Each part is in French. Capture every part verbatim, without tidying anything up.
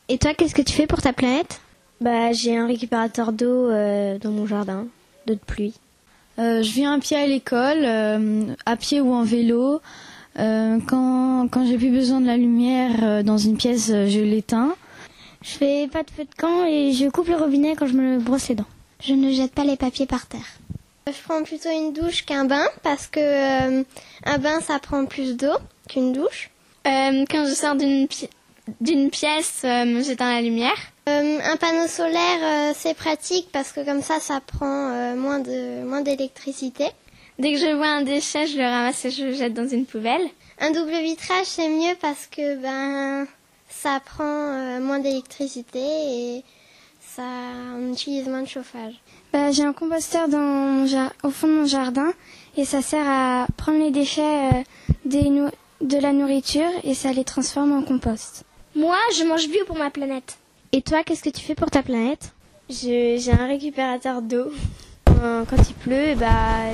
Et toi, qu'est-ce que tu fais pour ta planète? Bah, j'ai un récupérateur d'eau euh, dans mon jardin, d'eau de pluie. Euh, je viens à pied à l'école, euh, à pied ou en vélo. Euh, quand quand j'ai plus besoin de la lumière euh, dans une pièce, euh, je l'éteins. Je fais pas de feu de camp et je coupe le robinet quand je me brosse les dents. Je ne jette pas les papiers par terre. Je prends plutôt une douche qu'un bain parce que euh, un bain ça prend plus d'eau qu'une douche. Euh, quand je sors d'une pi- d'une pièce, euh, j'éteins la lumière. Euh, un panneau solaire euh, c'est pratique parce que comme ça ça prend euh, moins de moins d'électricité. Dès que je vois un déchet, je le ramasse et je le jette dans une poubelle. Un double vitrage c'est mieux parce que ben ça prend euh, moins d'électricité et ça on utilise moins de chauffage. Bah, j'ai un composteur dans mon jar- au fond de mon jardin et ça sert à prendre les déchets euh, des nou- de la nourriture et ça les transforme en compost. Moi, je mange bio pour ma planète. Et toi, qu'est-ce que tu fais pour ta planète? Je, j'ai un récupérateur d'eau. Euh, Quand il pleut, bah,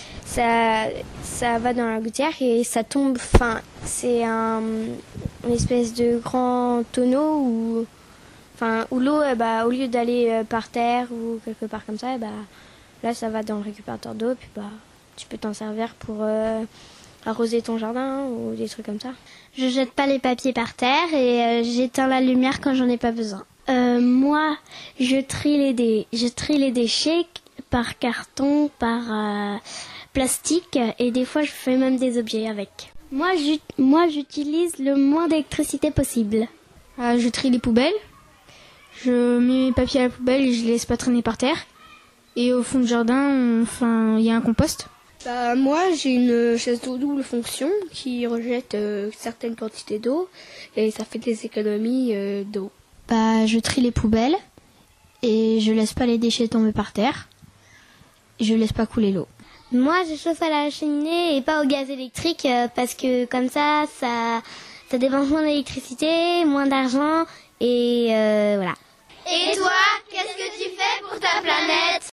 ça, ça va dans la gouttière et ça tombe. Enfin, c'est un, une espèce de grand tonneau où, enfin, où l'eau, eh bah, au lieu d'aller euh, par terre ou quelque part comme ça, eh bah, là, ça va dans le récupérateur d'eau. Puis bah, tu peux t'en servir pour euh, arroser ton jardin ou des trucs comme ça. Je jette pas les papiers par terre et euh, j'éteins la lumière quand j'en ai pas besoin. Euh, moi, je trie les dé- je trie les déchets par carton, par euh, plastique et des fois je fais même des objets avec. Moi, j'ut- moi, j'utilise le moins d'électricité possible. Euh, je trie les poubelles. Je mets mes papiers à la poubelle et je les laisse pas traîner par terre. Et au fond du jardin, enfin, il y a un compost. Bah, moi, j'ai une chaise d'eau double fonction qui rejette euh, certaines quantités d'eau et ça fait des économies euh, d'eau. Bah, je trie les poubelles et je laisse pas les déchets tomber par terre. Et je laisse pas couler l'eau. Moi, je chauffe à la cheminée et pas au gaz électrique euh, parce que comme ça, ça, ça dépense moins d'électricité, moins d'argent et euh, voilà. Et toi, qu'est-ce que tu fais pour ta planète?